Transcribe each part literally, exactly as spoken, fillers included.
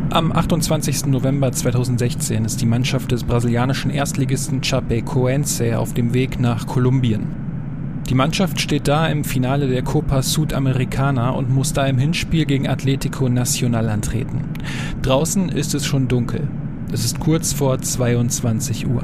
Am achtundzwanzigsten November zweitausendsechzehn ist die Mannschaft des brasilianischen Erstligisten Chapecoense auf dem Weg nach Kolumbien. Die Mannschaft steht da im Finale der Copa Sudamericana und muss da im Hinspiel gegen Atlético Nacional antreten. Draußen ist es schon dunkel. Es ist kurz vor zweiundzwanzig Uhr.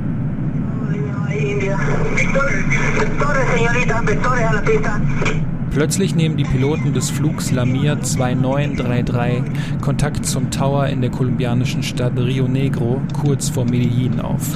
Plötzlich nehmen die Piloten des Flugs Lamir zwei neun drei drei Kontakt zum Tower in der kolumbianischen Stadt Rio Negro kurz vor Medellín auf.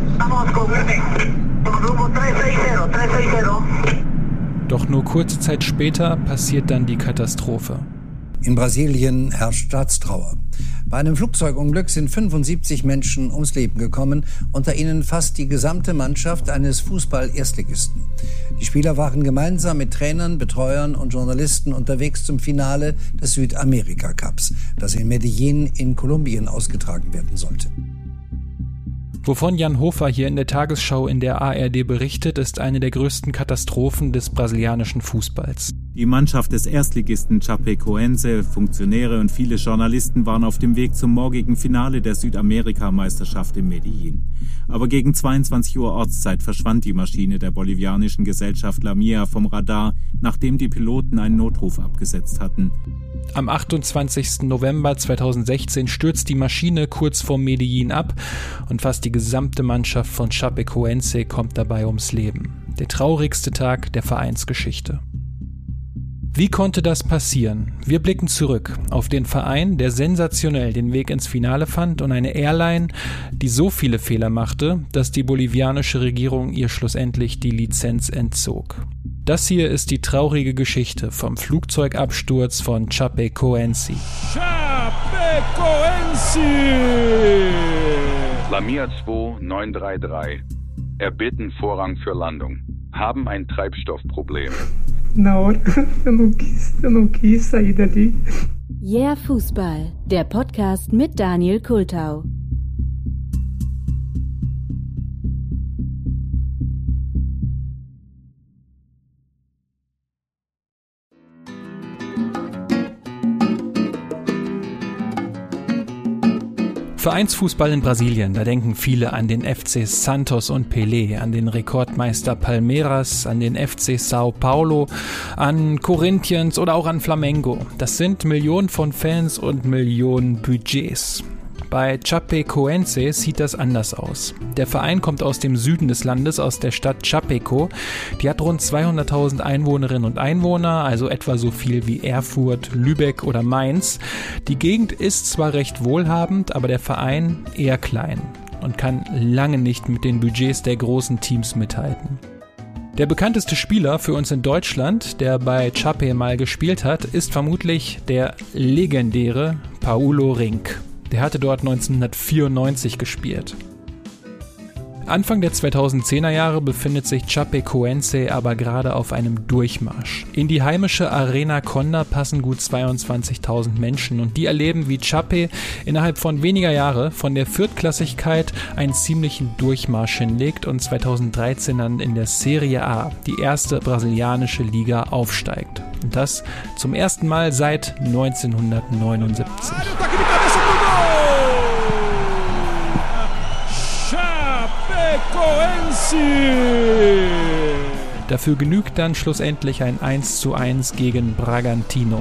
Doch nur kurze Zeit später passiert dann die Katastrophe. In Brasilien herrscht Staatstrauer. Bei einem Flugzeugunglück sind fünfundsiebzig Menschen ums Leben gekommen, unter ihnen fast die gesamte Mannschaft eines Fußball-Erstligisten. Die Spieler waren gemeinsam mit Trainern, Betreuern und Journalisten unterwegs zum Finale des Südamerika-Cups, das in Medellín in Kolumbien ausgetragen werden sollte. Wovon Jan Hofer hier in der Tagesschau in der A R D berichtet, ist eine der größten Katastrophen des brasilianischen Fußballs. Die Mannschaft des Erstligisten Chapecoense, Funktionäre und viele Journalisten waren auf dem Weg zum morgigen Finale der Südamerika-Meisterschaft in Medellín. Aber gegen zweiundzwanzig Uhr Ortszeit verschwand die Maschine der bolivianischen Gesellschaft Lamia vom Radar, nachdem die Piloten einen Notruf abgesetzt hatten. Am achtundzwanzigsten November zweitausendsechzehn stürzt die Maschine kurz vor Medellín ab und fast die gesamte Mannschaft von Chapecoense kommt dabei ums Leben. Der traurigste Tag der Vereinsgeschichte. Wie konnte das passieren? Wir blicken zurück auf den Verein, der sensationell den Weg ins Finale fand, und eine Airline, die so viele Fehler machte, dass die bolivianische Regierung ihr schlussendlich die Lizenz entzog. Das hier ist die traurige Geschichte vom Flugzeugabsturz von Chapecoense. Chapecoense! Lamia zwei neun drei drei. Erbitten Vorrang für Landung. Haben ein Treibstoffproblem. Na hora, eu não quis, eu não quis sair dali. Yeah Fußball, der Podcast mit Daniel Kultau. Vereinsfußball in Brasilien, da denken viele an den F C Santos und Pelé, an den Rekordmeister Palmeiras, an den F C Sao Paulo, an Corinthians oder auch an Flamengo. Das sind Millionen von Fans und Millionen Budgets. Bei Chapecoense sieht das anders aus. Der Verein kommt aus dem Süden des Landes, aus der Stadt Chapeco. Die hat rund zweihunderttausend Einwohnerinnen und Einwohner, also etwa so viel wie Erfurt, Lübeck oder Mainz. Die Gegend ist zwar recht wohlhabend, aber der Verein eher klein und kann lange nicht mit den Budgets der großen Teams mithalten. Der bekannteste Spieler für uns in Deutschland, der bei Chape mal gespielt hat, ist vermutlich der legendäre Paulo Rink. Der hatte dort neunzehnhundertvierundneunzig gespielt. Anfang der zweitausendzehner Jahre befindet sich Chapecoense aber gerade auf einem Durchmarsch. In die heimische Arena Conda passen gut zweiundzwanzigtausend Menschen und die erleben, wie Chape innerhalb von weniger Jahre von der Viertklassigkeit einen ziemlichen Durchmarsch hinlegt und zweitausenddreizehn dann in der Serie A, die erste brasilianische Liga, aufsteigt. Und das zum ersten Mal seit neunzehnhundertneunundsiebzig. Dafür genügt dann schlussendlich ein eins zu eins gegen Bragantino.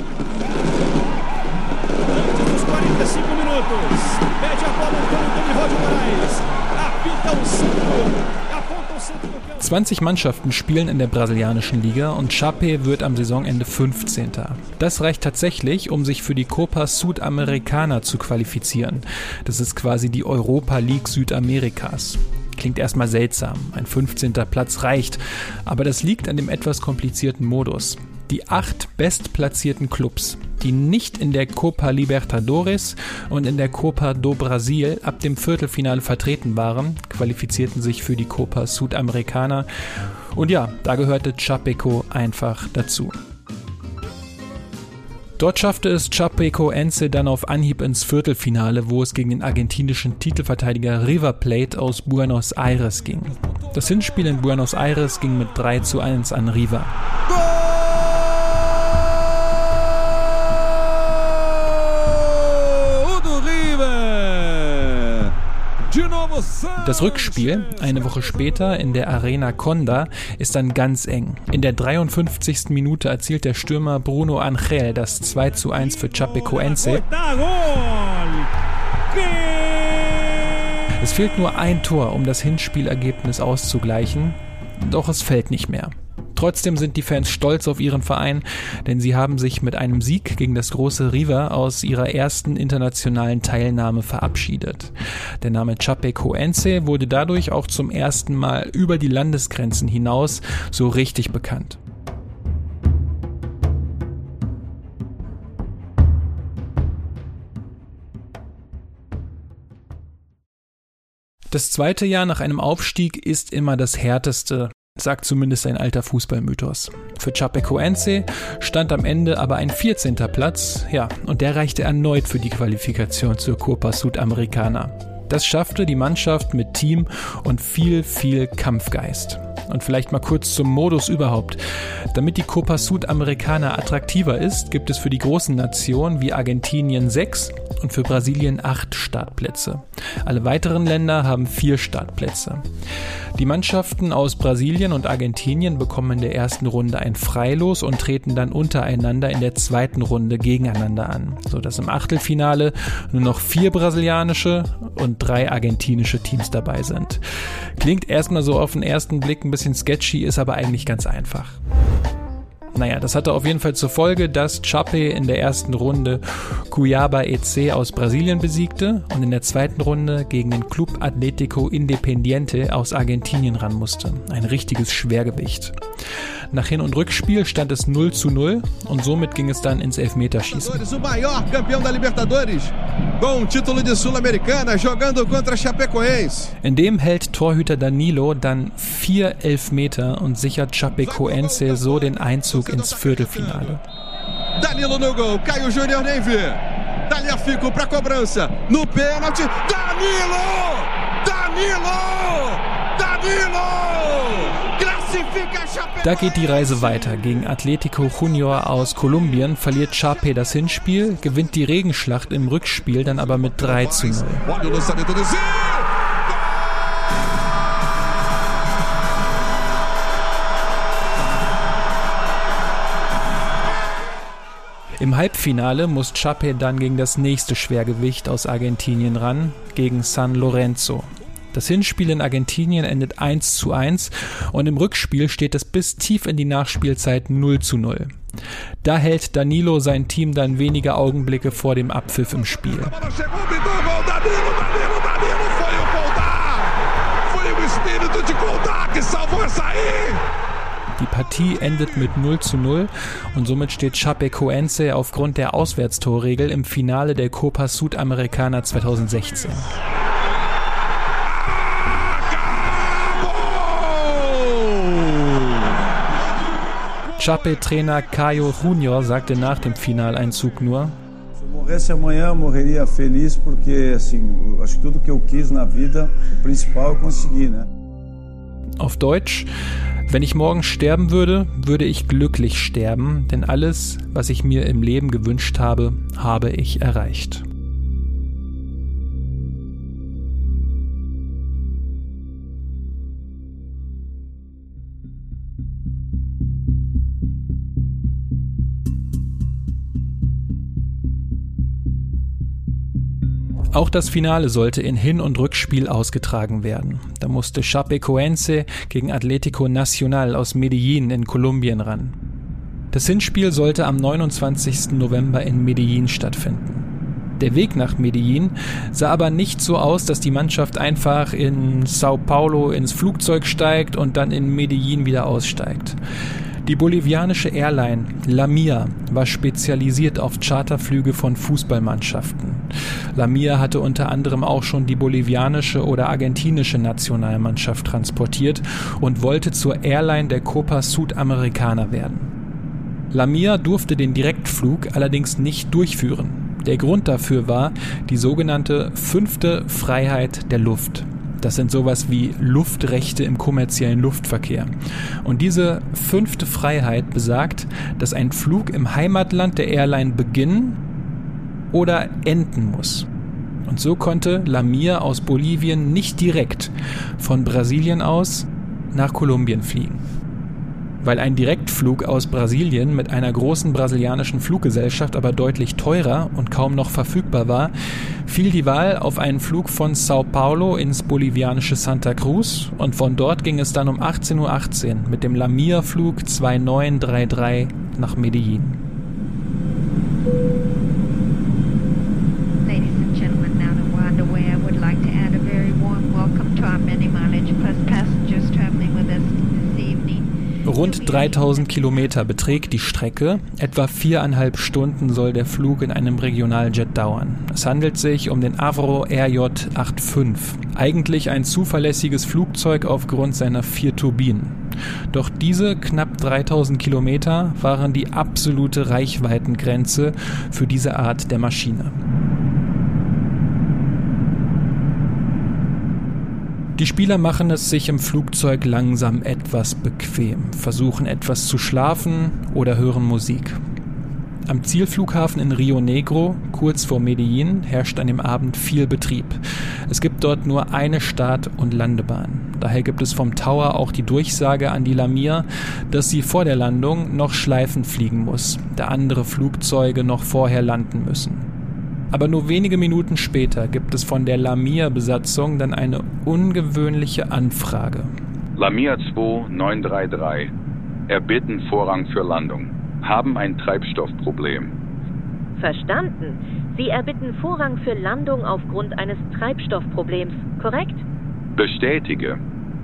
zwanzig Mannschaften spielen in der brasilianischen Liga und Chape wird am Saisonende fünfzehnter Das reicht tatsächlich, um sich für die Copa Sudamericana zu qualifizieren. Das ist quasi die Europa League Südamerikas. Klingt erstmal seltsam, ein fünfzehnter Platz reicht, aber das liegt an dem etwas komplizierten Modus. Die acht bestplatzierten Clubs, die nicht in der Copa Libertadores und in der Copa do Brasil ab dem Viertelfinale vertreten waren, qualifizierten sich für die Copa Sudamericana. Und ja, da gehörte Chapeco einfach dazu. Dort schaffte es Chapecoense dann auf Anhieb ins Viertelfinale, wo es gegen den argentinischen Titelverteidiger River Plate aus Buenos Aires ging. Das Hinspiel in Buenos Aires ging mit drei zu eins an River. Das Rückspiel, eine Woche später in der Arena Conda, ist dann ganz eng. In der dreiundfünfzigsten Minute erzielt der Stürmer Bruno Angel das zwei zu eins für Chapecoense. Es fehlt nur ein Tor, um das Hinspielergebnis auszugleichen, doch es fällt nicht mehr. Trotzdem sind die Fans stolz auf ihren Verein, denn sie haben sich mit einem Sieg gegen das große River aus ihrer ersten internationalen Teilnahme verabschiedet. Der Name Chapecoense wurde dadurch auch zum ersten Mal über die Landesgrenzen hinaus so richtig bekannt. Das zweite Jahr nach einem Aufstieg ist immer das härteste, sagt zumindest ein alter Fußballmythos. Für Chapecoense stand am Ende aber ein vierzehnter Platz, ja, und der reichte erneut für die Qualifikation zur Copa Sudamericana. Das schaffte die Mannschaft mit Team und viel, viel Kampfgeist. Und vielleicht mal kurz zum Modus überhaupt. Damit die Copa Sudamericana attraktiver ist, gibt es für die großen Nationen wie Argentinien sechs und für Brasilien acht Startplätze. Alle weiteren Länder haben vier Startplätze. Die Mannschaften aus Brasilien und Argentinien bekommen in der ersten Runde ein Freilos und treten dann untereinander in der zweiten Runde gegeneinander an, sodass im Achtelfinale nur noch vier brasilianische und drei argentinische Teams dabei sind. Klingt erstmal so auf den ersten Blick ein bisschen sketchy, ist aber eigentlich ganz einfach. Naja, das hatte auf jeden Fall zur Folge, dass Chape in der ersten Runde Cuiabá E C aus Brasilien besiegte und in der zweiten Runde gegen den Club Atlético Independiente aus Argentinien ran musste. Ein richtiges Schwergewicht. Nach Hin- und Rückspiel stand es null zu null und somit ging es dann ins Elfmeterschießen. O maior campeão da Libertadores, com título de Sul-Americana, jogando contra Chapecoense. In dem hält Torhüter Danilo dann vier Elfmeter und sichert Chapecoense so den Einzug ins Viertelfinale. Danilo no gol, Caio Júnior nem vê. Tagliafico pra cobrança, no pênalti, Danilo! Danilo! Danilo! Da geht die Reise weiter. Gegen Atlético Junior aus Kolumbien verliert Chape das Hinspiel, gewinnt die Regenschlacht im Rückspiel dann aber mit drei zu null. Im Halbfinale muss Chape dann gegen das nächste Schwergewicht aus Argentinien ran, gegen San Lorenzo. Das Hinspiel in Argentinien endet eins zu eins und im Rückspiel steht es bis tief in die Nachspielzeit null zu null. Da hält Danilo sein Team dann wenige Augenblicke vor dem Abpfiff im Spiel. Die Partie endet mit null zu null und somit steht Chapecoense aufgrund der Auswärtstorregel im Finale der Copa Sudamericana zweitausendsechzehn. Chape-Trainer Caio Júnior sagte nach dem Finaleinzug nur: Se eu morresse amanhã, eu morreria feliz porque assim, acho que tudo que eu quis na vida, o principal eu consegui, né? Auf Deutsch: Wenn ich morgen sterben würde, würde ich glücklich sterben, denn alles, was ich mir im Leben gewünscht habe, habe ich erreicht. Auch das Finale sollte in Hin- und Rückspiel ausgetragen werden. Da musste Chapecoense gegen Atlético Nacional aus Medellín in Kolumbien ran. Das Hinspiel sollte am neunundzwanzigsten November in Medellín stattfinden. Der Weg nach Medellín sah aber nicht so aus, dass die Mannschaft einfach in Sao Paulo ins Flugzeug steigt und dann in Medellín wieder aussteigt. Die bolivianische Airline Lamia war spezialisiert auf Charterflüge von Fußballmannschaften. Lamia hatte unter anderem auch schon die bolivianische oder argentinische Nationalmannschaft transportiert und wollte zur Airline der Copa Sudamericana werden. Lamia durfte den Direktflug allerdings nicht durchführen. Der Grund dafür war die sogenannte fünfte Freiheit der Luft. Das sind sowas wie Luftrechte im kommerziellen Luftverkehr. Und diese fünfte Freiheit besagt, dass ein Flug im Heimatland der Airline beginnen oder enden muss. Und so konnte Lamir aus Bolivien nicht direkt von Brasilien aus nach Kolumbien fliegen. Weil ein Direktflug aus Brasilien mit einer großen brasilianischen Fluggesellschaft aber deutlich teurer und kaum noch verfügbar war, fiel die Wahl auf einen Flug von Sao Paulo ins bolivianische Santa Cruz und von dort ging es dann um achtzehn Uhr achtzehn mit dem Lamir-Flug zwei neun drei drei nach Medellin. Ladies and gentlemen, now that we're underway, I would like to add a very warm welcome to our many mileage plus passengers traveling with us this evening. Rund dreitausend Kilometer beträgt die Strecke, etwa viereinhalb Stunden soll der Flug in einem Regionaljet dauern. Es handelt sich um den Avro R J fünfundachtzig, eigentlich ein zuverlässiges Flugzeug aufgrund seiner vier Turbinen. Doch diese knapp dreitausend Kilometer waren die absolute Reichweitengrenze für diese Art der Maschine. Die Spieler machen es sich im Flugzeug langsam etwas bequem, versuchen etwas zu schlafen oder hören Musik. Am Zielflughafen in Rio Negro, kurz vor Medellin, herrscht an dem Abend viel Betrieb. Es gibt dort nur eine Start- und Landebahn. Daher gibt es vom Tower auch die Durchsage an die Lamir, dass sie vor der Landung noch Schleifen fliegen muss, da andere Flugzeuge noch vorher landen müssen. Aber nur wenige Minuten später gibt es von der Lamir-Besatzung dann eine ungewöhnliche Anfrage. Lamir zwei neun drei drei. Erbitten Vorrang für Landung. Haben ein Treibstoffproblem. Verstanden. Sie erbitten Vorrang für Landung aufgrund eines Treibstoffproblems, korrekt? Bestätige.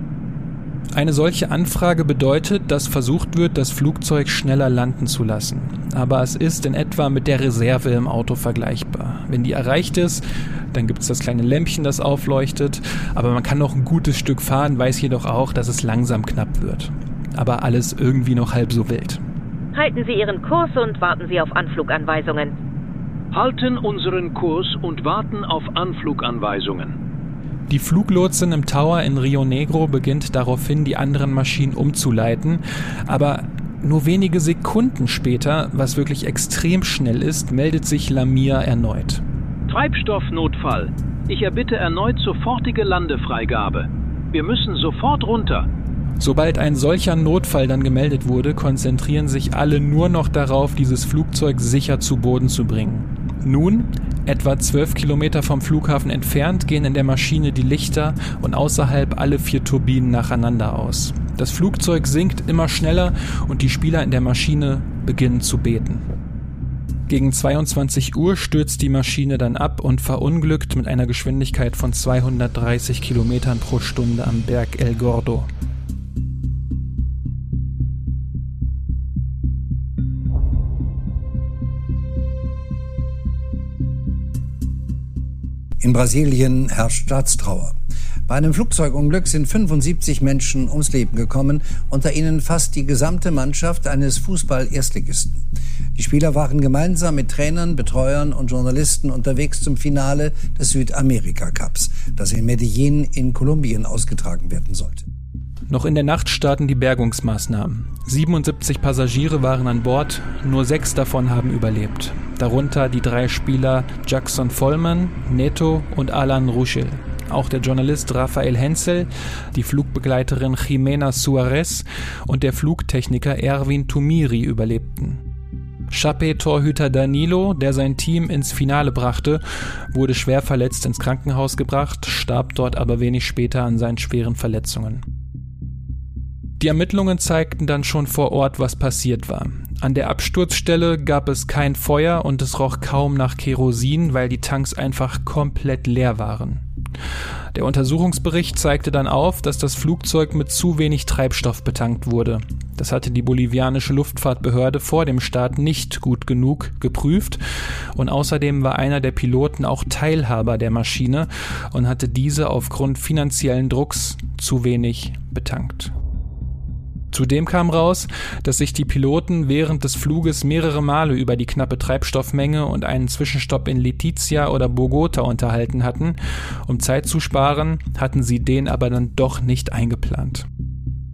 Eine solche Anfrage bedeutet, dass versucht wird, das Flugzeug schneller landen zu lassen. Aber es ist in etwa mit der Reserve im Auto vergleichbar. Wenn die erreicht ist, dann gibt es das kleine Lämpchen, das aufleuchtet. Aber man kann noch ein gutes Stück fahren, weiß jedoch auch, dass es langsam knapp wird. Aber alles irgendwie noch halb so wild. Halten Sie Ihren Kurs und warten Sie auf Anfluganweisungen. Halten unseren Kurs und warten auf Anfluganweisungen. Die Fluglotsin im Tower in Rio Negro beginnt daraufhin, die anderen Maschinen umzuleiten, aber nur wenige Sekunden später, was wirklich extrem schnell ist, meldet sich Lamir erneut. Treibstoffnotfall. Ich erbitte erneut sofortige Landefreigabe. Wir müssen sofort runter. Sobald ein solcher Notfall dann gemeldet wurde, konzentrieren sich alle nur noch darauf, dieses Flugzeug sicher zu Boden zu bringen. Nun, etwa zwölf Kilometer vom Flughafen entfernt, gehen in der Maschine die Lichter und außerhalb alle vier Turbinen nacheinander aus. Das Flugzeug sinkt immer schneller und die Spieler in der Maschine beginnen zu beten. Gegen zweiundzwanzig Uhr stürzt die Maschine dann ab und verunglückt mit einer Geschwindigkeit von zweihundertdreißig Kilometern pro Stunde am Berg El Gordo. In Brasilien herrscht Staatstrauer. Bei einem Flugzeugunglück sind fünfundsiebzig Menschen ums Leben gekommen, unter ihnen fast die gesamte Mannschaft eines Fußball-Erstligisten. Die Spieler waren gemeinsam mit Trainern, Betreuern und Journalisten unterwegs zum Finale des Südamerika-Cups, das in Medellin in Kolumbien ausgetragen werden sollte. Noch in der Nacht starten die Bergungsmaßnahmen. siebenundsiebzig Passagiere waren an Bord, nur sechs davon haben überlebt. Darunter die drei Spieler Jackson Vollmann, Neto und Alan Ruschel. Auch der Journalist Rafael Hensel, die Flugbegleiterin Jimena Suarez und der Flugtechniker Erwin Tumiri überlebten. Chape-Torhüter Danilo, der sein Team ins Finale brachte, wurde schwer verletzt ins Krankenhaus gebracht, starb dort aber wenig später an seinen schweren Verletzungen. Die Ermittlungen zeigten dann schon vor Ort, was passiert war. An der Absturzstelle gab es kein Feuer und es roch kaum nach Kerosin, weil die Tanks einfach komplett leer waren. Der Untersuchungsbericht zeigte dann auf, dass das Flugzeug mit zu wenig Treibstoff betankt wurde. Das hatte die bolivianische Luftfahrtbehörde vor dem Start nicht gut genug geprüft und außerdem war einer der Piloten auch Teilhaber der Maschine und hatte diese aufgrund finanziellen Drucks zu wenig betankt. Zudem kam raus, dass sich die Piloten während des Fluges mehrere Male über die knappe Treibstoffmenge und einen Zwischenstopp in Letizia oder Bogota unterhalten hatten. Um Zeit zu sparen, hatten sie den aber dann doch nicht eingeplant.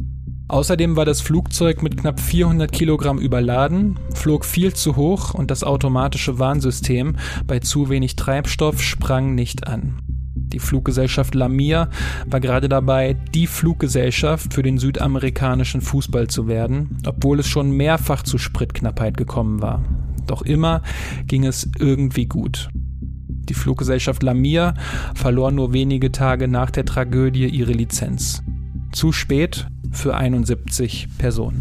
Außerdem war das Flugzeug mit knapp vierhundert Kilogramm überladen, flog viel zu hoch und das automatische Warnsystem bei zu wenig Treibstoff sprang nicht an. Die Fluggesellschaft Lamia war gerade dabei, die Fluggesellschaft für den südamerikanischen Fußball zu werden, obwohl es schon mehrfach zu Spritknappheit gekommen war. Doch immer ging es irgendwie gut. Die Fluggesellschaft Lamia verlor nur wenige Tage nach der Tragödie ihre Lizenz. Zu spät für einundsiebzig Personen.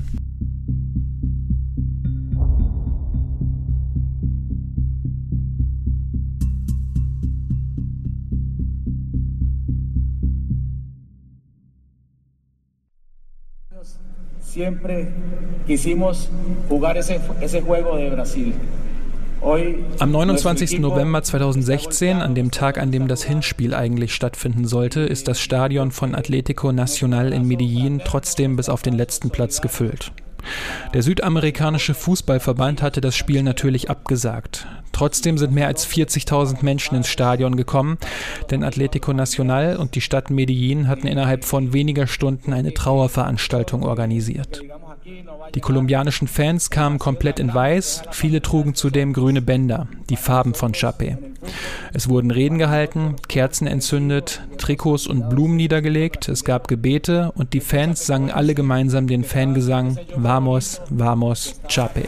Siempre quisimos jugar ese, ese juego de Brasil. Am neunundzwanzigsten November zweitausendsechzehn, an dem Tag, an dem das Hinspiel eigentlich stattfinden sollte, ist das Stadion von Atlético Nacional in Medellín trotzdem bis auf den letzten Platz gefüllt. Der südamerikanische Fußballverband hatte das Spiel natürlich abgesagt. Trotzdem sind mehr als vierzigtausend Menschen ins Stadion gekommen, denn Atlético Nacional und die Stadt Medellín hatten innerhalb von weniger Stunden eine Trauerveranstaltung organisiert. Die kolumbianischen Fans kamen komplett in Weiß, viele trugen zudem grüne Bänder, die Farben von Chape. Es wurden Reden gehalten, Kerzen entzündet, Trikots und Blumen niedergelegt, es gab Gebete und die Fans sangen alle gemeinsam den Fangesang Vamos, Vamos, Chape.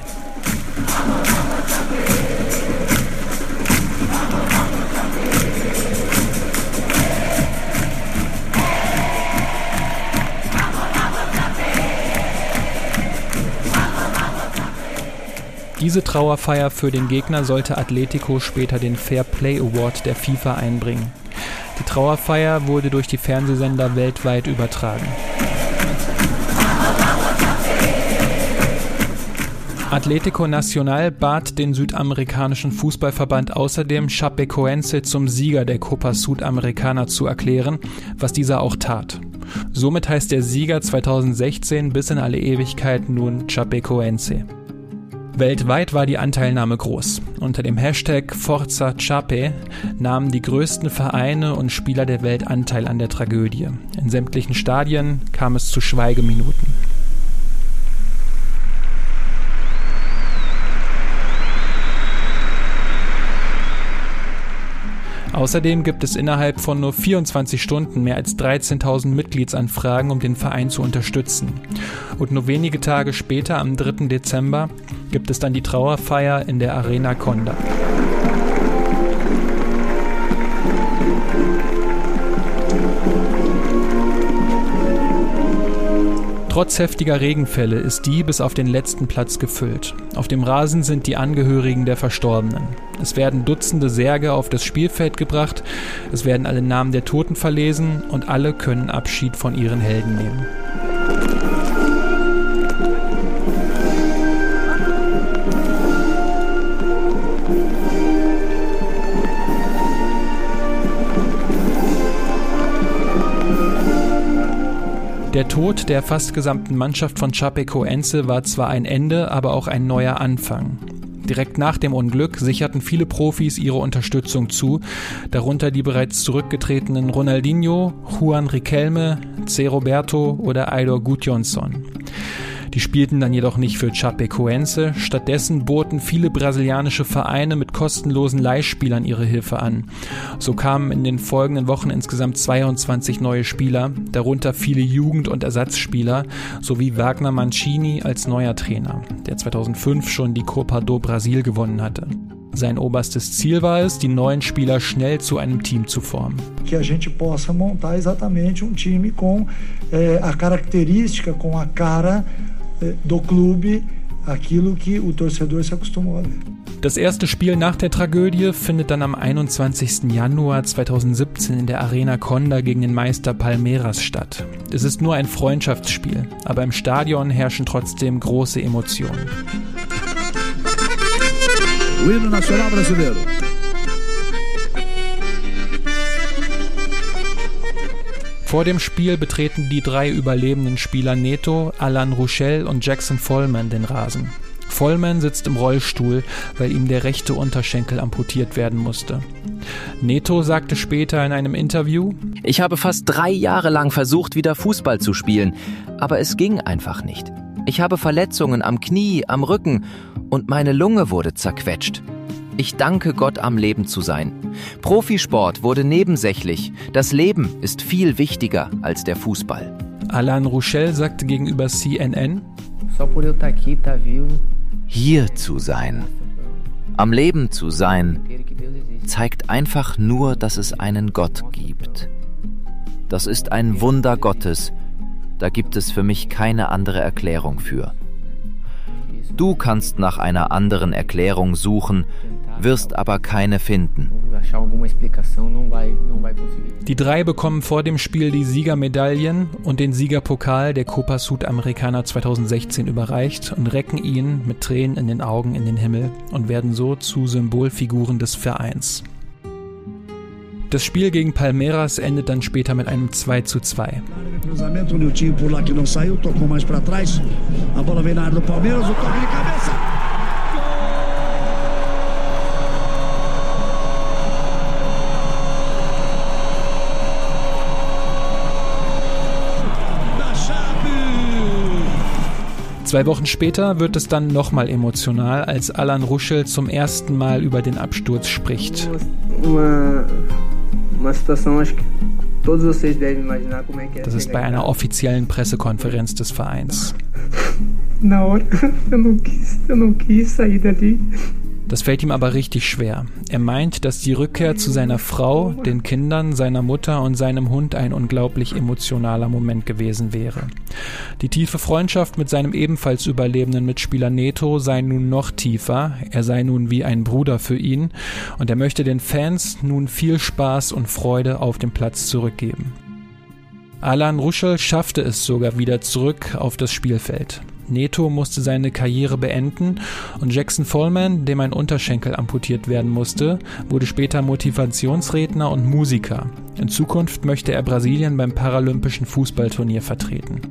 Diese Trauerfeier für den Gegner sollte Atletico später den Fair Play Award der FIFA einbringen. Die Trauerfeier wurde durch die Fernsehsender weltweit übertragen. Atlético Nacional bat den südamerikanischen Fußballverband außerdem, Chapecoense zum Sieger der Copa Sudamericana zu erklären, was dieser auch tat. Somit heißt der Sieger zweitausendsechzehn bis in alle Ewigkeit nun Chapecoense. Weltweit war die Anteilnahme groß. Unter dem Hashtag Forza Chape nahmen die größten Vereine und Spieler der Welt Anteil an der Tragödie. In sämtlichen Stadien kam es zu Schweigeminuten. Außerdem gibt es innerhalb von nur vierundzwanzig Stunden mehr als dreizehntausend Mitgliedsanfragen, um den Verein zu unterstützen. Und nur wenige Tage später, am dritten Dezember, gibt es dann die Trauerfeier in der Arena Conda. Trotz heftiger Regenfälle ist die bis auf den letzten Platz gefüllt. Auf dem Rasen sind die Angehörigen der Verstorbenen. Es werden Dutzende Särge auf das Spielfeld gebracht, es werden alle Namen der Toten verlesen und alle können Abschied von ihren Helden nehmen. Der Tod der fast gesamten Mannschaft von Chapecoense war zwar ein Ende, aber auch ein neuer Anfang. Direkt nach dem Unglück sicherten viele Profis ihre Unterstützung zu, darunter die bereits zurückgetretenen Ronaldinho, Juan Riquelme, C. Roberto oder Aidor Gudjonsson. Die spielten dann jedoch nicht für Chapecoense, stattdessen boten viele brasilianische Vereine mit kostenlosen Leihspielern ihre Hilfe an. So kamen in den folgenden Wochen insgesamt zweiundzwanzig neue Spieler, darunter viele Jugend- und Ersatzspieler, sowie Wagner Mancini als neuer Trainer, der zweitausendfünf schon die Copa do Brasil gewonnen hatte. Sein oberstes Ziel war es, die neuen Spieler schnell zu einem Team zu formen. Que a gente possa montar exatamente um time com eh, a característica, com a cara eh, do clube, aquilo que o torcedor se acostumou a ver. Das erste Spiel nach der Tragödie findet dann am einundzwanzigsten Januar zweitausendsiebzehn in der Arena Conda gegen den Meister Palmeiras statt. Es ist nur ein Freundschaftsspiel, aber im Stadion herrschen trotzdem große Emotionen. O hino nacional brasileiro. Vor dem Spiel betreten die drei überlebenden Spieler Neto, Alan Ruschel und Jackson Follman den Rasen. Follman sitzt im Rollstuhl, weil ihm der rechte Unterschenkel amputiert werden musste. Neto sagte später in einem Interview: Ich habe fast drei Jahre lang versucht, wieder Fußball zu spielen, aber es ging einfach nicht. Ich habe Verletzungen am Knie, am Rücken und meine Lunge wurde zerquetscht. Ich danke Gott, am Leben zu sein. Profisport wurde nebensächlich. Das Leben ist viel wichtiger als der Fußball. Alain Rouchel sagte gegenüber C N N: Hier zu sein, am Leben zu sein, zeigt einfach nur, dass es einen Gott gibt. Das ist ein Wunder Gottes. Da gibt es für mich keine andere Erklärung für. Du kannst nach einer anderen Erklärung suchen, wirst aber keine finden. Die drei bekommen vor dem Spiel die Siegermedaillen und den Siegerpokal der Copa Sudamericana zweitausendsechzehn überreicht und recken ihn mit Tränen in den Augen in den Himmel und werden so zu Symbolfiguren des Vereins. Das Spiel gegen Palmeiras endet dann später mit einem zwei zu zwei. Cruzamento, o Niltinho por lá que não saiu, tocou mais para trás. A bola vem na área do Palmeiras, o toque de cabeça. Zwei Wochen später wird es dann nochmal emotional, als Alain Rouchel zum ersten Mal über den Absturz spricht. Das ist bei einer offiziellen Pressekonferenz des Vereins. Das fällt ihm aber richtig schwer. Er meint, dass die Rückkehr zu seiner Frau, den Kindern, seiner Mutter und seinem Hund ein unglaublich emotionaler Moment gewesen wäre. Die tiefe Freundschaft mit seinem ebenfalls überlebenden Mitspieler Neto sei nun noch tiefer. Er sei nun wie ein Bruder für ihn und er möchte den Fans nun viel Spaß und Freude auf dem Platz zurückgeben. Alain Rouchel schaffte es sogar wieder zurück auf das Spielfeld. Neto musste seine Karriere beenden und Jackson Follman, dem ein Unterschenkel amputiert werden musste, wurde später Motivationsredner und Musiker. In Zukunft möchte er Brasilien beim Paralympischen Fußballturnier vertreten.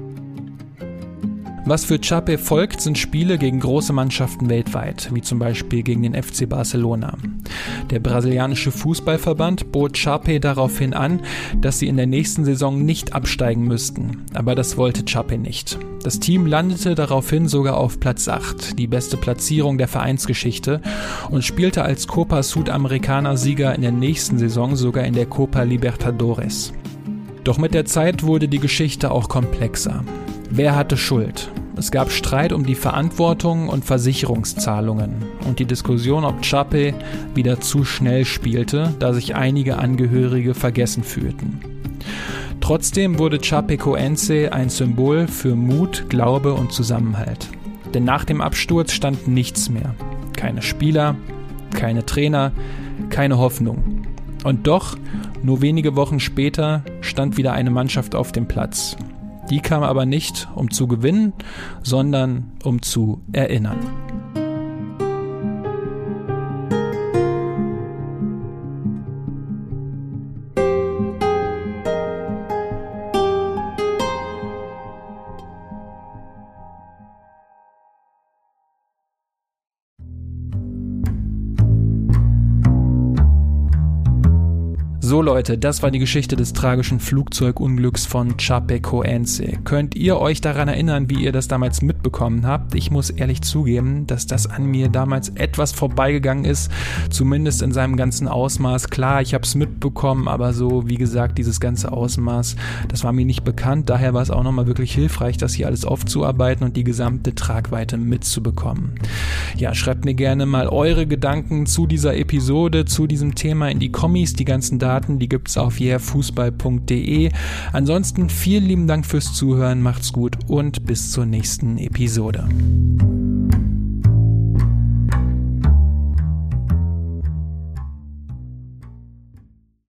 Was für Chape folgt, sind Spiele gegen große Mannschaften weltweit, wie zum Beispiel gegen den F C Barcelona. Der brasilianische Fußballverband bot Chape daraufhin an, dass sie in der nächsten Saison nicht absteigen müssten, aber das wollte Chape nicht. Das Team landete daraufhin sogar auf Platz acht, die beste Platzierung der Vereinsgeschichte, und spielte als Copa Sudamericana-Sieger in der nächsten Saison sogar in der Copa Libertadores. Doch mit der Zeit wurde die Geschichte auch komplexer. Wer hatte Schuld? Es gab Streit um die Verantwortung und Versicherungszahlungen und die Diskussion, ob Chape wieder zu schnell spielte, da sich einige Angehörige vergessen fühlten. Trotzdem wurde Chapecoense ein Symbol für Mut, Glaube und Zusammenhalt. Denn nach dem Absturz stand nichts mehr. Keine Spieler, keine Trainer, keine Hoffnung. Und doch, nur wenige Wochen später, stand wieder eine Mannschaft auf dem Platz. Die kam aber nicht, um zu gewinnen, sondern um zu erinnern. So Leute, das war die Geschichte des tragischen Flugzeugunglücks von Chapecoense. Könnt ihr euch daran erinnern, wie ihr das damals mitbekommen habt? Ich muss ehrlich zugeben, dass das an mir damals etwas vorbeigegangen ist, zumindest in seinem ganzen Ausmaß. Klar, ich habe es mitbekommen, aber so, wie gesagt, dieses ganze Ausmaß, das war mir nicht bekannt. Daher war es auch nochmal wirklich hilfreich, das hier alles aufzuarbeiten und die gesamte Tragweite mitzubekommen. Ja, schreibt mir gerne mal eure Gedanken zu dieser Episode, zu diesem Thema in die Kommis, die ganzen Daten. Die gibt's auf yeahfußball punkt de. Ansonsten vielen lieben Dank fürs Zuhören, macht's gut und bis zur nächsten Episode.